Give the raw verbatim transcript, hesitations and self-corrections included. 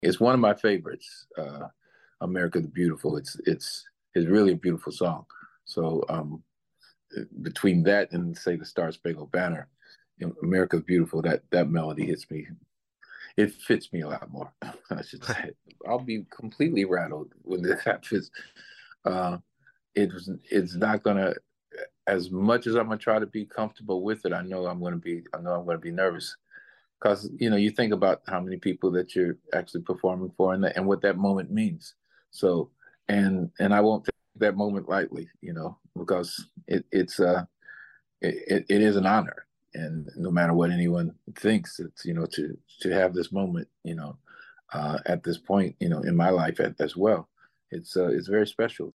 It's one of my favorites, uh, America the Beautiful. It's it's it's really a beautiful song. So um, between that and say the Star Spangled Banner, you know, America the Beautiful, that that melody hits me. It fits me a lot more, I should say. I'll be completely rattled when this happens. Uh, it's it's not gonna, as much as I'm gonna try to be comfortable with it. I know I'm gonna be I know I'm gonna be nervous because you know you think about how many people that you're actually performing for and that, and what that moment means. So and and I won't take that moment lightly, you know, because it, it's uh it, it is an honor, and no matter what anyone thinks, it's you know to to have this moment, you know, uh, at this point, you know, in my life at, as well, it's uh, it's very special.